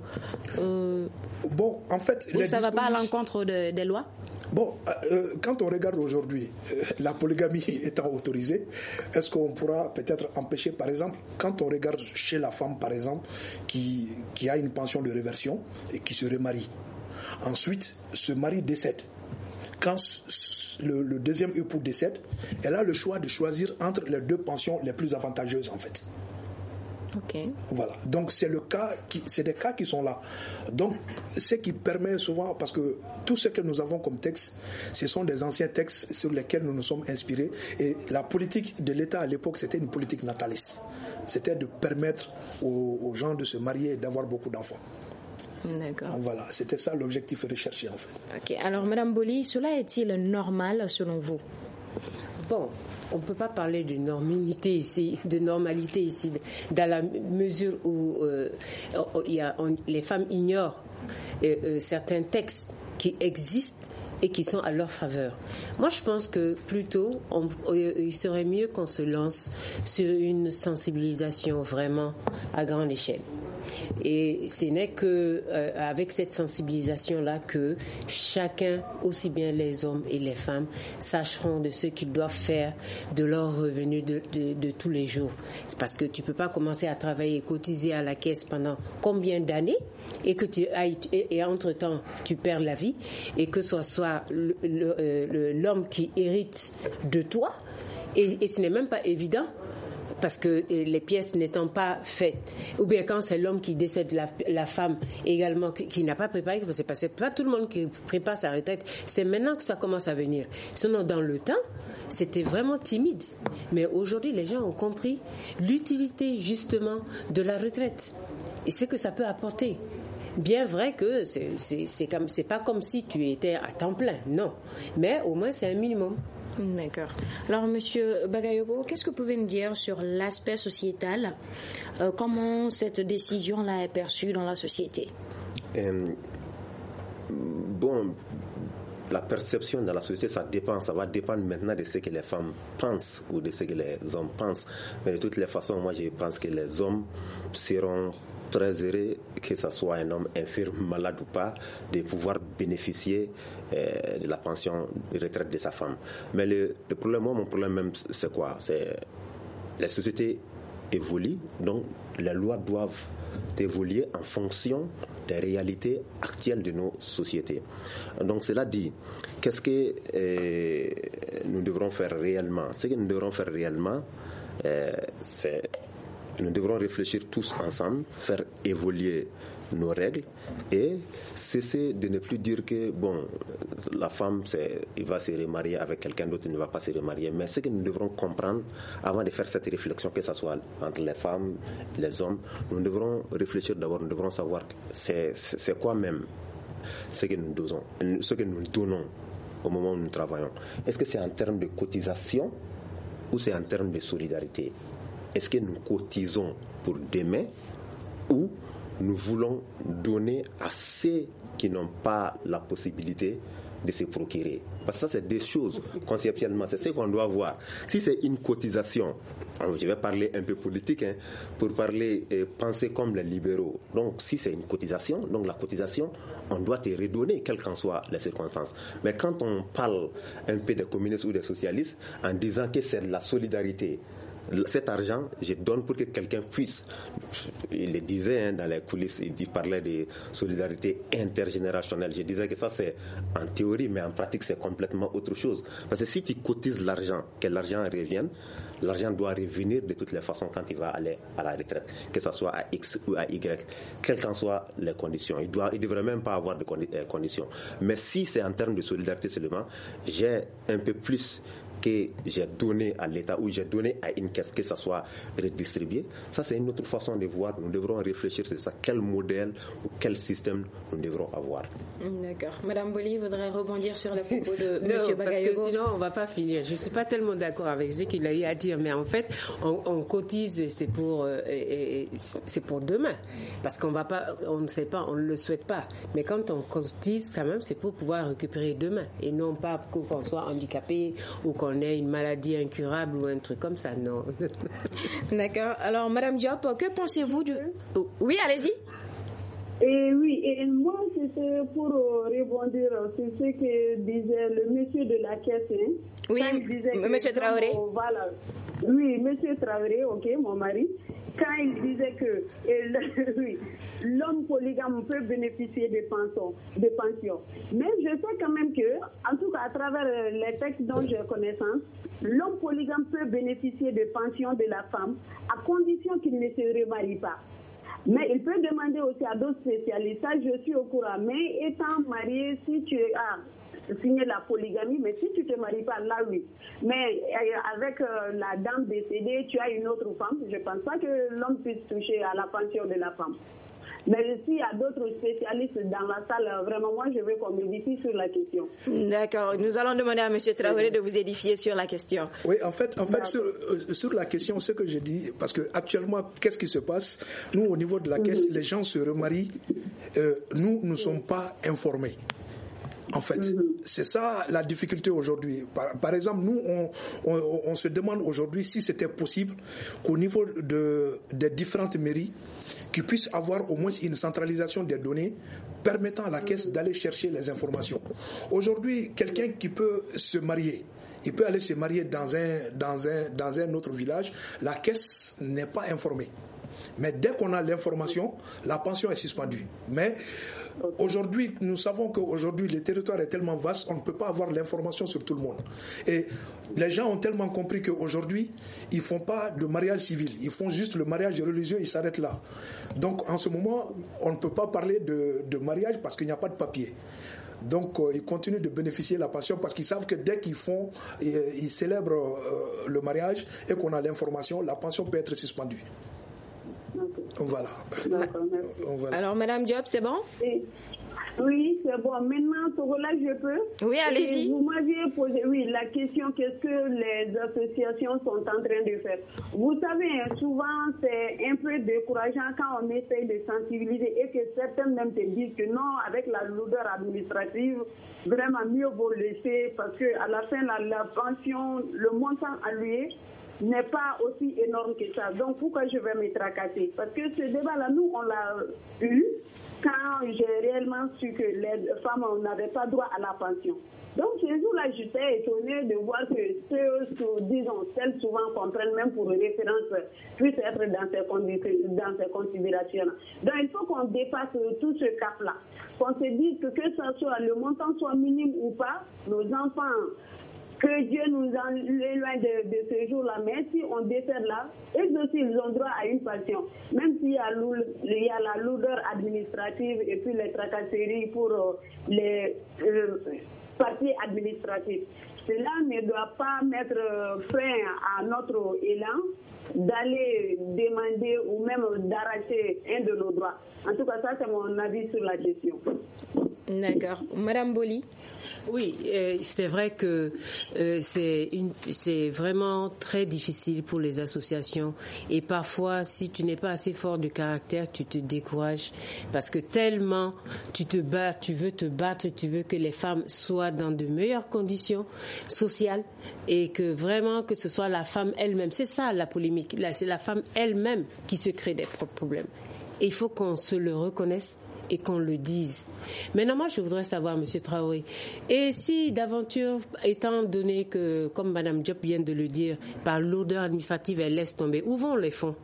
bon, en fait, ça ne va pas à l'encontre des lois? Bon, quand on regarde aujourd'hui, la polygamie étant autorisée, est-ce qu'on pourra peut-être empêcher, par exemple, quand on regarde chez la femme, par exemple, qui a une pension de réversion et qui se remarie, ensuite, ce mari décède. Quand le deuxième époux décède, elle a le choix de choisir entre les deux pensions les plus avantageuses, en fait. Okay. Voilà. Donc c'est des cas qui sont là. Donc ce qui permet souvent, parce que tout ce que nous avons comme texte, ce sont des anciens textes sur lesquels nous nous sommes inspirés. Et la politique de l'État à l'époque, c'était une politique nataliste. C'était de permettre aux gens de se marier et d'avoir beaucoup d'enfants. D'accord. Voilà, c'était ça l'objectif recherché en fait. Ok. Alors Madame Boli, cela est-il normal selon vous? Bon, on ne peut pas parler de normalité ici, dans la mesure où les femmes ignorent certains textes qui existent et qui sont à leur faveur. Moi, je pense que plutôt, il serait mieux qu'on se lance sur une sensibilisation vraiment à grande échelle. Et ce n'est que avec cette sensibilisation-là que chacun, aussi bien les hommes et les femmes, sacheront de ce qu'ils doivent faire de leurs revenus de tous les jours. C'est parce que tu peux pas commencer à travailler et cotiser à la caisse pendant combien d'années et que et entre-temps tu perds la vie et que ce soit l'homme qui hérite de toi et ce n'est même pas évident. Parce que les pièces n'étant pas faites, ou bien quand c'est l'homme qui décède, la femme également qui n'a pas préparé, parce que c'est pas tout le monde qui prépare sa retraite, c'est maintenant que ça commence à venir. Sinon, dans le temps, c'était vraiment timide. Mais aujourd'hui, les gens ont compris l'utilité justement de la retraite et ce que ça peut apporter. Bien vrai que c'est pas comme si tu étais à temps plein, non. Mais au moins, c'est un minimum. D'accord. Alors, Monsieur Bagayogo, qu'est-ce que vous pouvez nous dire sur l'aspect sociétal? Comment cette décision-là est perçue dans la société? Bon, la perception dans la société, ça va dépendre maintenant de ce que les femmes pensent ou de ce que les hommes pensent. Mais de toutes les façons, moi, je pense que les hommes seront très heureux, que ce soit un homme infirme, malade ou pas, de pouvoir bénéficier de la pension de retraite de sa femme. Mais mon problème même, c'est quoi? C'est la société évolue, donc les lois doivent évoluer en fonction des réalités actuelles de nos sociétés. Donc cela dit, qu'est-ce que nous devrons faire réellement? Ce que nous devrons faire réellement, c'est nous devrons réfléchir tous ensemble, faire évoluer nos règles et cesser de ne plus dire que bon, la femme il va se remarier avec quelqu'un d'autre, il ne va pas se remarier. Mais ce que nous devrons comprendre avant de faire cette réflexion, que ce soit entre les femmes, les hommes, nous devrons réfléchir d'abord, nous devrons savoir c'est quoi même ce que nous donnons au moment où nous travaillons. Est-ce que c'est en termes de cotisation ou c'est en termes de solidarité? Est-ce que nous cotisons pour demain ou nous voulons donner à ceux qui n'ont pas la possibilité de se procurer? Parce que ça, c'est des choses, conceptuellement, c'est ce qu'on doit voir. Si c'est une cotisation, je vais parler un peu politique, pour parler, penser comme les libéraux. Donc, si c'est une cotisation, donc la cotisation, on doit te redonner, quelles qu'en soient les circonstances. Mais quand on parle un peu des communistes ou des socialistes, en disant que c'est de la solidarité, cet argent, je donne pour que quelqu'un puisse, il le disait dans les coulisses, il parlait de solidarité intergénérationnelle. Je disais que ça c'est en théorie, mais en pratique c'est complètement autre chose. Parce que si tu cotises l'argent, que l'argent revienne, l'argent doit revenir de toutes les façons quand il va aller à la retraite, que ce soit à X ou à Y, quelles qu'en soient les conditions. Il ne devrait même pas avoir de conditions. Mais si c'est en termes de solidarité seulement, j'ai un peu plus que j'ai donné à l'État ou j'ai donné à une caisse, que ça soit redistribué, ça c'est une autre façon de voir. Nous devrons réfléchir sur ça, quel modèle ou quel système nous devrons avoir. D'accord. Madame Boli voudrait rebondir sur les propos de M. Bagayogo. Parce que sinon on ne va pas finir. Je ne suis pas tellement d'accord avec ce qu'il a eu à dire, mais en fait on cotise, c'est pour demain, parce qu'on va pas, on ne sait pas, on ne le souhaite pas, mais quand on cotise quand même, c'est pour pouvoir récupérer demain et non pas qu'on soit handicapé ou qu'on ait une maladie incurable ou un truc comme ça, non. D'accord. Alors, Madame Diop, que pensez-vous du... Oui, allez-y. Et moi, c'était pour rebondir sur ce que disait le monsieur de la caisse. Oui, monsieur Traoré. Voilà. Oui, monsieur Traoré, ok, mon mari. Quand il disait que l'homme polygame peut bénéficier des pensions. Mais je sais quand même que, en tout cas à travers les textes dont j'ai connaissance, l'homme polygame peut bénéficier des pensions de la femme à condition qu'il ne se remarie pas. Mais il peut demander aussi à d'autres spécialistes, ça je suis au courant, mais étant marié, si tu as signé la polygamie, mais si tu ne te maries pas, là oui. Mais avec la dame décédée, tu as une autre femme, je ne pense pas que l'homme puisse toucher à la pension de la femme. Mais s'il y a d'autres spécialistes dans la salle, vraiment, moi, je veux qu'on m'édifie sur la question. D'accord. Nous allons demander à M. Traoré de vous édifier sur la question. Oui, en fait sur la question, ce que je dis, parce que actuellement, qu'est-ce qui se passe? Nous, au niveau de la caisse, les gens se remarient. Nous ne sommes pas informés. En fait, c'est ça la difficulté aujourd'hui. Par exemple, nous, on se demande aujourd'hui si c'était possible qu'au niveau des différentes mairies, qu'ils puissent avoir au moins une centralisation des données permettant à la caisse d'aller chercher les informations. Aujourd'hui, quelqu'un qui peut se marier, il peut aller se marier dans un autre village, la caisse n'est pas informée. Mais dès qu'on a l'information, la pension est suspendue. Mais aujourd'hui, nous savons qu'aujourd'hui, le territoire est tellement vaste, on ne peut pas avoir l'information sur tout le monde. Et les gens ont tellement compris qu'aujourd'hui, ils ne font pas de mariage civil. Ils font juste le mariage religieux, ils s'arrêtent là. Donc, en ce moment, on ne peut pas parler de mariage parce qu'il n'y a pas de papier. Donc, ils continuent de bénéficier de la pension parce qu'ils savent que dès ils célèbrent le mariage et qu'on a l'information, la pension peut être suspendue. Voilà. Alors, Madame Diop, c'est bon? Oui, c'est bon. Maintenant, là, je peux? Oui, allez-y. Vous m'aviez posé, la question, qu'est-ce que les associations sont en train de faire? Vous savez, souvent, c'est un peu décourageant quand on essaye de sensibiliser et que certains même te disent que non, avec la lourdeur administrative, vraiment mieux vaut laisser parce qu'à la fin, la pension, le montant alloué n'est pas aussi énorme que ça. Donc, pourquoi je vais me tracasser? Parce que ce débat-là, nous, on l'a eu quand j'ai réellement su que les femmes n'avaient pas droit à la pension. Donc, ce jour-là, j'étais étonnée de voir que celles souvent comprennent, même pour référence, puissent être dans ces considérations. Donc, il faut qu'on dépasse tout ce cap-là. Qu'on se dise que ça soit le montant soit minime ou pas, nos enfants, que Dieu nous éloigne de ce jour-là, mais si on décède là, eux aussi ils ont droit à une pension. Même s'il y a la lourdeur administrative et puis les tracasseries pour les papiers administratifs. Cela ne doit pas mettre frein à notre élan d'aller demander ou même d'arracher un de nos droits. En tout cas, ça c'est mon avis sur la question. D'accord. Madame Boli? Oui, c'est vrai que c'est vraiment très difficile pour les associations et parfois si tu n'es pas assez fort de caractère, tu te décourages parce que tellement tu veux te battre, tu veux que les femmes soient dans de meilleures conditions sociales et que vraiment que ce soit la femme elle-même. C'est ça la polémique, là c'est la femme elle-même qui se crée des propres problèmes. Et il faut qu'on se le reconnaisse et qu'on le dise. Maintenant, moi, je voudrais savoir, M. Traoré, et si d'aventure, étant donné que, comme Mme Diop vient de le dire, par l'odeur administrative, elle laisse tomber, où vont les fonds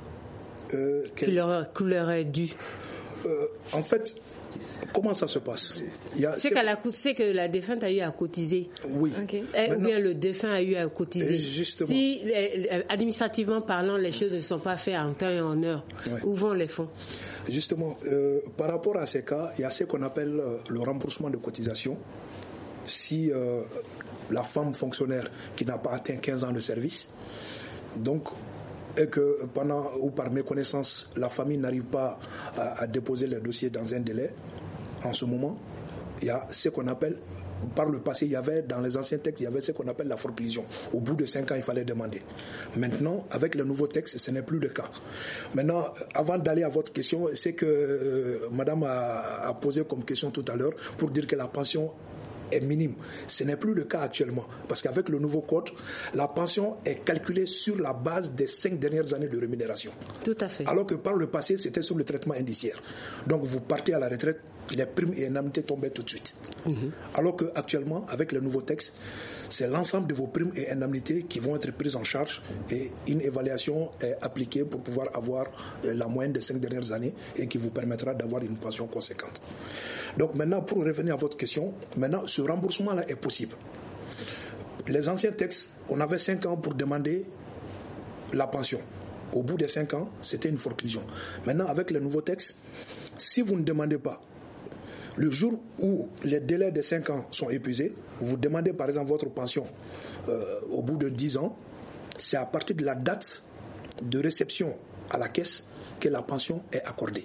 qui leur est dû? En fait, comment ça se passe? C'est que la défunte a eu à cotiser. Oui. Okay. Ou bien le défunt a eu à cotiser. Justement. Si, administrativement parlant, les choses ne sont pas faites en temps et en heure, où vont les fonds? Justement, par rapport à ces cas, il y a ce qu'on appelle le remboursement de cotisation. Si la femme fonctionnaire qui n'a pas atteint 15 ans de service, donc, et que pendant ou par méconnaissance, la famille n'arrive pas à déposer le dossier dans un délai, en ce moment, il y a ce qu'on appelle, par le passé, il y avait dans les anciens textes, il y avait ce qu'on appelle la forclusion. Au bout de 5 ans, il fallait demander. Maintenant, avec le nouveau texte, ce n'est plus le cas. Maintenant, avant d'aller à votre question, c'est que madame a posé comme question tout à l'heure pour dire que la pension est minime. Ce n'est plus le cas actuellement. Parce qu'avec le nouveau code, la pension est calculée sur la base des 5 dernières années de rémunération. Tout à fait. Alors que par le passé, c'était sur le traitement indiciaire. Donc vous partez à la retraite, les primes et indemnités tombaient tout de suite. Alors qu'actuellement, avec le nouveau texte, c'est l'ensemble de vos primes et indemnités qui vont être prises en charge et une évaluation est appliquée pour pouvoir avoir la moyenne des 5 dernières années et qui vous permettra d'avoir une pension conséquente. Donc maintenant, pour revenir à votre question, maintenant ce remboursement-là est possible. Les anciens textes, on avait 5 ans pour demander la pension. Au bout des 5 ans, c'était une forclusion. Maintenant, avec le nouveau texte, si vous ne demandez pas, le jour où les délais de 5 ans sont épuisés, vous demandez par exemple votre pension au bout de 10 ans, c'est à partir de la date de réception à la caisse que la pension est accordée.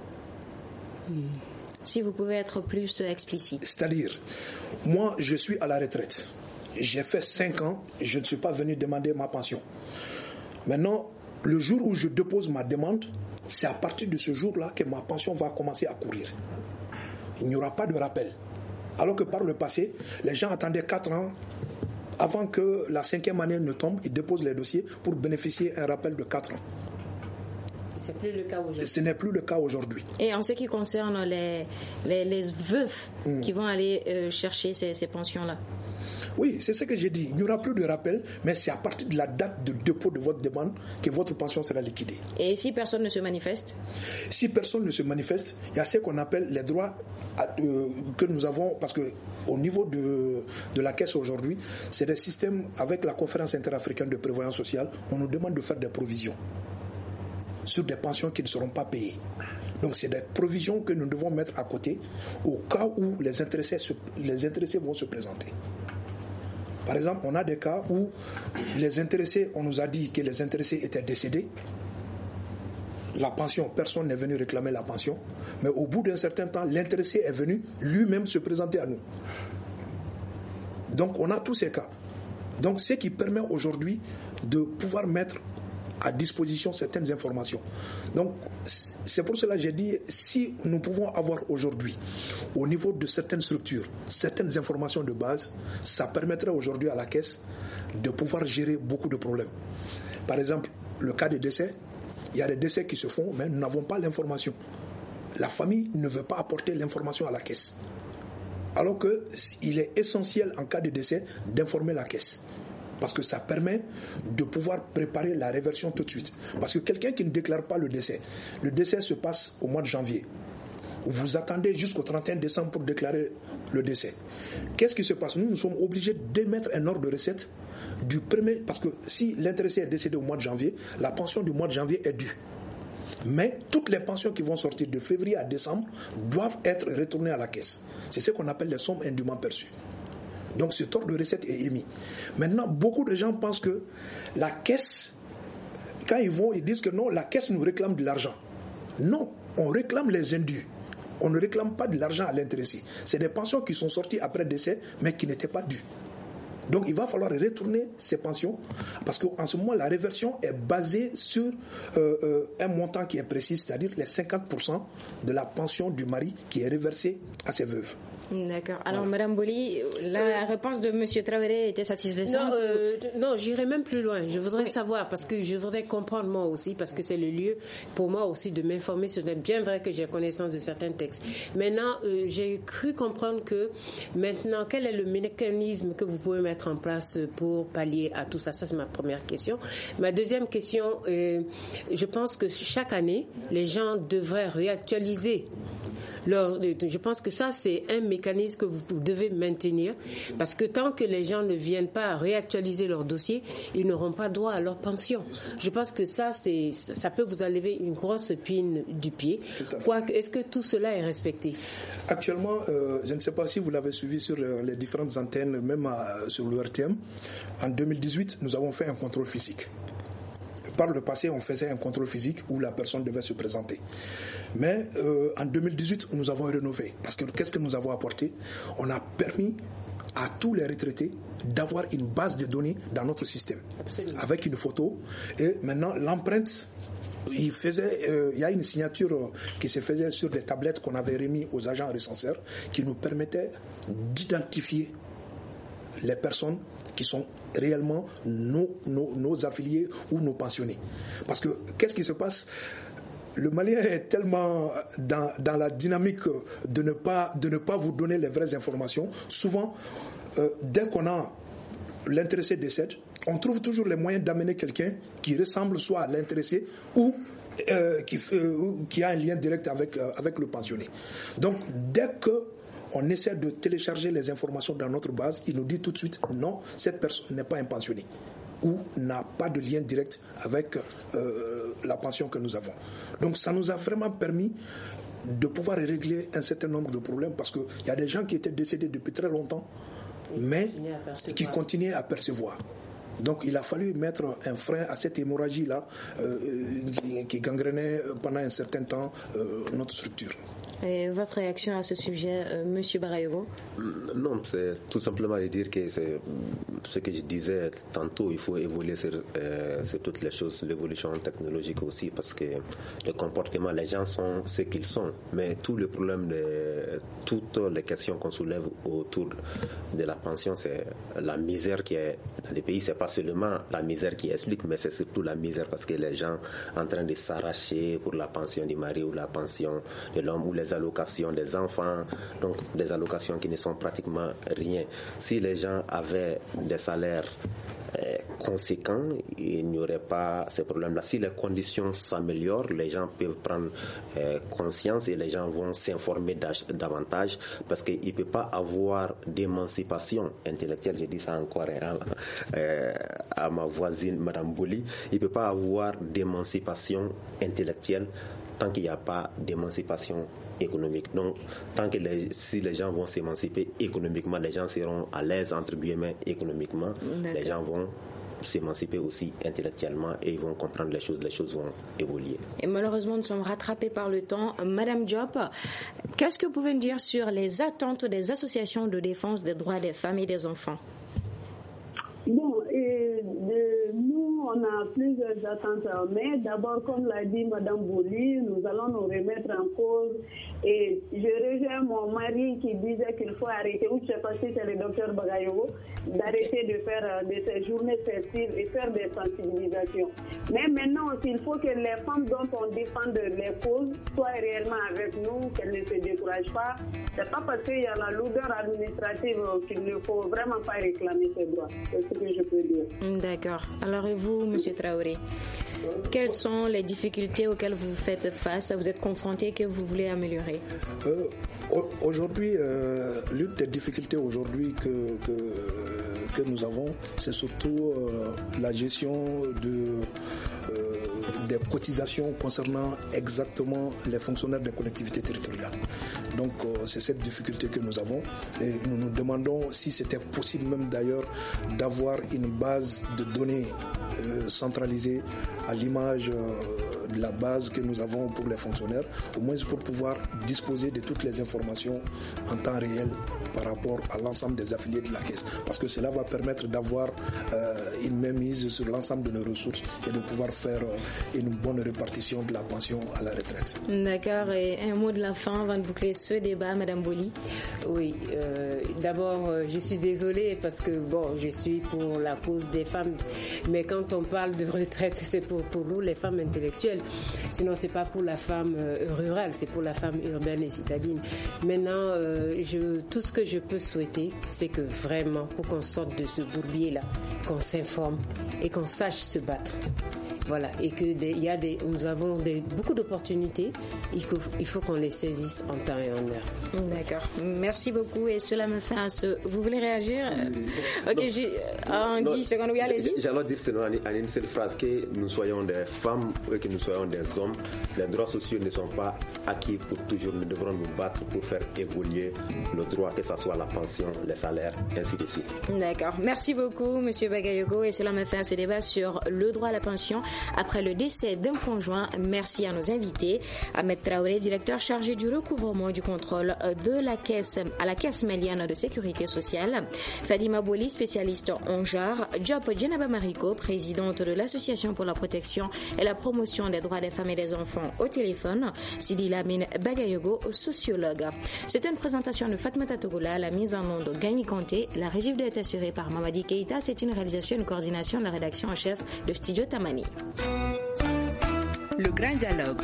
Si vous pouvez être plus explicite. C'est-à-dire, moi je suis à la retraite, j'ai fait 5 ans, je ne suis pas venu demander ma pension. Maintenant, le jour où je dépose ma demande, c'est à partir de ce jour-là que ma pension va commencer à courir. Il n'y aura pas de rappel. Alors que par le passé, les gens attendaient 4 ans avant que la 5e année ne tombe, ils déposent les dossiers pour bénéficier d'un rappel de 4 ans. C'est plus le cas aujourd'hui. Ce n'est plus le cas aujourd'hui. Et en ce qui concerne les veufs qui vont aller chercher ces pensions-là? Oui, c'est ce que j'ai dit. Il n'y aura plus de rappel, mais c'est à partir de la date de dépôt de votre demande que votre pension sera liquidée. Et si personne ne se manifeste? Si personne ne se manifeste, il y a ce qu'on appelle les droits que nous avons, parce qu'au niveau de la caisse aujourd'hui, c'est des systèmes, avec la conférence interafricaine de prévoyance sociale, on nous demande de faire des provisions sur des pensions qui ne seront pas payées. Donc c'est des provisions que nous devons mettre à côté au cas où les intéressés vont se présenter. Par exemple, on a des cas où les intéressés, on nous a dit que les intéressés étaient décédés. La pension, personne n'est venu réclamer la pension. Mais au bout d'un certain temps, l'intéressé est venu lui-même se présenter à nous. Donc on a tous ces cas. Donc ce qui permet aujourd'hui de pouvoir mettre à disposition certaines informations. Donc c'est pour cela que j'ai dit, si nous pouvons avoir aujourd'hui au niveau de certaines structures certaines informations de base, ça permettrait aujourd'hui à la caisse de pouvoir gérer beaucoup de problèmes. Par exemple, le cas des décès, il y a des décès qui se font, mais nous n'avons pas l'information. La famille ne veut pas apporter l'information à la caisse. Alors qu'il est essentiel en cas de décès d'informer la caisse. Parce que ça permet de pouvoir préparer la réversion tout de suite. Parce que quelqu'un qui ne déclare pas le décès se passe au mois de janvier. Vous attendez jusqu'au 31 décembre pour déclarer le décès. Qu'est-ce qui se passe? Nous sommes obligés d'émettre un ordre de recette du premier, parce que si l'intéressé est décédé au mois de janvier, la pension du mois de janvier est due. Mais toutes les pensions qui vont sortir de février à décembre doivent être retournées à la caisse. C'est ce qu'on appelle les sommes indûment perçues. Donc cet ordre de recette est émis. Maintenant, beaucoup de gens pensent que la caisse, quand ils disent que non, la caisse nous réclame de l'argent. Non, on réclame les indus. on ne réclame pas de l'argent à l'intéressé. C'est des pensions qui sont sorties après décès, mais qui n'étaient pas dues. Donc il va falloir retourner ces pensions parce qu'en ce moment, la réversion est basée sur un montant qui est précis, c'est-à-dire les 50% de la pension du mari qui est reversée à ses veuves. D'accord. Alors, Madame Boli, la réponse de Monsieur Traoré était satisfaisante? Non, j'irai même plus loin. Je voudrais savoir, parce que je voudrais comprendre moi aussi, parce que c'est le lieu pour moi aussi de m'informer sur. Bien vrai que j'ai connaissance de certains textes. Maintenant, j'ai cru comprendre que maintenant, quel est le mécanisme que vous pouvez mettre en place pour pallier à tout ça? Ça, c'est ma première question. Ma deuxième question, je pense que chaque année, les gens devraient réactualiser. Je pense que ça, c'est un mécanisme que vous devez maintenir parce que tant que les gens ne viennent pas réactualiser leur dossier, ils n'auront pas droit à leur pension. Je pense que ça peut vous enlever une grosse épine du pied. Est-ce que tout cela est respecté? Actuellement, je ne sais pas si vous l'avez suivi sur les différentes antennes, même sur le RTM. En 2018, nous avons fait un contrôle physique. Par le passé, on faisait un contrôle physique où la personne devait se présenter. Mais en 2018, nous avons rénové. Parce que qu'est-ce que nous avons apporté? On a permis à tous les retraités d'avoir une base de données dans notre système. Absolument. Avec une photo. Et maintenant, l'empreinte, il y a une signature qui se faisait sur des tablettes qu'on avait remis aux agents recenseurs qui nous permettait d'identifier les personnes qui sont réellement nos affiliés ou nos pensionnés. Parce que qu'est-ce qui se passe? Le Malien est tellement dans la dynamique de ne pas vous donner les vraies informations. Souvent, dès qu'on a l'intéressé décède, on trouve toujours les moyens d'amener quelqu'un qui ressemble soit à l'intéressé ou qui a un lien direct avec le pensionné. Donc, dès qu'on essaie de télécharger les informations dans notre base, il nous dit tout de suite non, cette personne n'est pas un pensionné ou n'a pas de lien direct avec la pension que nous avons. Donc ça nous a vraiment permis de pouvoir régler un certain nombre de problèmes parce qu'il y a des gens qui étaient décédés depuis très longtemps mais qui continuaient à percevoir. Donc il a fallu mettre un frein à cette hémorragie-là qui gangrénait pendant un certain temps notre structure. Et votre réaction à ce sujet, Monsieur Barayevo? Non, c'est tout simplement de dire que c'est ce que je disais tantôt, il faut évoluer sur toutes les choses, l'évolution technologique aussi, parce que le comportement, les gens sont ce qu'ils sont, mais tout le problème toutes les questions qu'on soulève autour de la pension, c'est la misère qui est dans les pays. C'est pas seulement la misère qui explique, mais c'est surtout la misère parce que les gens en train de s'arracher pour la pension du mari ou la pension de l'homme ou les allocations des enfants, donc des allocations qui ne sont pratiquement rien. Si les gens avaient des salaires conséquents, il n'y aurait pas ces problèmes-là. Si les conditions s'améliorent, les gens peuvent prendre conscience et les gens vont s'informer davantage parce qu'il ne peut pas avoir d'émancipation intellectuelle. Je dis ça encore à ma voisine, Madame Boli, il ne peut pas avoir d'émancipation intellectuelle tant qu'il n'y a pas d'émancipation économique. Donc, si les gens vont s'émanciper économiquement, les gens seront à l'aise, entre guillemets, économiquement. D'accord. Les gens vont s'émanciper aussi intellectuellement et ils vont comprendre les choses vont évoluer. Et malheureusement, nous sommes rattrapés par le temps. Madame Diop, qu'est-ce que vous pouvez nous dire sur les attentes des associations de défense des droits des femmes et des enfants? Bon, nous, on a plusieurs attentes, mais d'abord, comme l'a dit Madame Boli, nous allons nous remettre en cause. Et je rejoins mon mari qui disait qu'il faut arrêter, ou je ne sais pas si c'est le docteur Bagayogo, d'arrêter de faire de ces journées festives et faire des sensibilisations. Mais maintenant aussi, il faut que les femmes dont on défend les causes soient réellement avec nous, qu'elles ne se découragent pas. Ce n'est pas parce qu'il y a la lourdeur administrative qu'il ne faut vraiment pas réclamer ses droits. C'est ce que je peux dire. D'accord. Alors et vous, M. Traoré, quelles sont les difficultés auxquelles vous faites face, vous êtes confronté, que vous voulez améliorer? Aujourd'hui, l'une des difficultés aujourd'hui que nous avons, c'est surtout la gestion des cotisations concernant exactement les fonctionnaires des collectivités territoriales. Donc c'est cette difficulté que nous avons et nous nous demandons si c'était possible même d'ailleurs d'avoir une base de données centralisée à l'image de la base que nous avons pour les fonctionnaires, au moins pour pouvoir disposer de toutes les informations en temps réel par rapport à l'ensemble des affiliés de la Caisse. Parce que cela va permettre d'avoir une mainmise sur l'ensemble de nos ressources et de pouvoir faire une bonne répartition de la pension à la retraite. D'accord. Et un mot de la fin avant de boucler ce débat, Madame Boli. Oui. D'abord, je suis désolée parce que je suis pour la cause des femmes. Mais quand on parle de retraite, c'est pour nous, les femmes intellectuelles. Sinon, c'est pas pour la femme rurale, c'est pour la femme urbaine et citadine. Maintenant, tout ce que je peux souhaiter, c'est que vraiment, pour qu'on sorte de ce bourbier-là, qu'on s'informe et qu'on sache se battre. Voilà, et que nous avons beaucoup d'opportunités. Il faut qu'on les saisisse en temps et en heure. D'accord. Merci beaucoup. Et cela me fait Vous voulez réagir? Ok, en 10 secondes, oui, allez-y. J'allais dire seulement en une seule phrase que nous soyons des femmes et que nous soyons des hommes. Les droits sociaux ne sont pas acquis pour toujours. Nous devrons nous battre pour faire évoluer nos droits, que ce soit la pension, les salaires, ainsi de suite. D'accord. Merci beaucoup, Monsieur Bagayogo. Et cela me fait ce débat sur le droit à la pension après le décès d'un conjoint. Merci à nos invités. Ahmed Traoré, directeur chargé du recouvrement et du contrôle de la caisse à la Caisse malienne de sécurité sociale. Fadima Boli, spécialiste en genre. Diop Djenaba Mariko, présidente de l'Association pour la protection et la promotion des droits des femmes et des enfants au téléphone. Sidi Lamine Bagayogo, sociologue. C'était une présentation de Fatmata Togola, la mise en onde de Gagny Kanté. La régie est assurée par Mamadi Keita. C'est une réalisation et une coordination de la rédaction en chef de Studio Tamani. Le Grand Dialogue.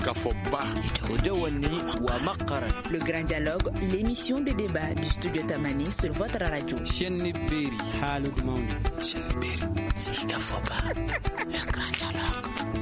Le Grand Dialogue, l'émission des débats du Studio Tamani sur votre radio. Le Grand Dialogue.